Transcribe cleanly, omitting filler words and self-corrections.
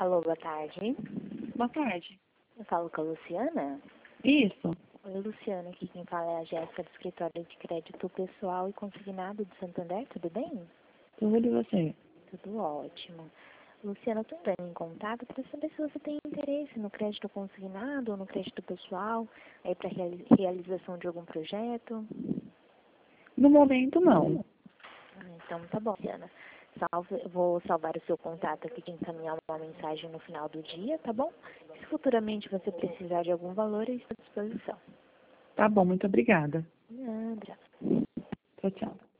Alô, boa tarde. Boa tarde. Eu falo com a Luciana? Isso. Oi, Luciana, aqui quem fala é a Jéssica do Escritório de Crédito Pessoal e Consignado de Santander, tudo bem? Tudo e você? Tudo ótimo. Luciana, estou entrando em contato para saber se você tem interesse no crédito consignado ou no crédito pessoal, aí para realização de algum projeto. No momento, não. Então, tá bom, Luciana. Eu vou salvar o seu contato aqui de encaminhar uma mensagem no final do dia, tá bom? Se futuramente você precisar de algum valor, eu estou à disposição. Tá bom, muito obrigada. Nada. Tchau, tchau.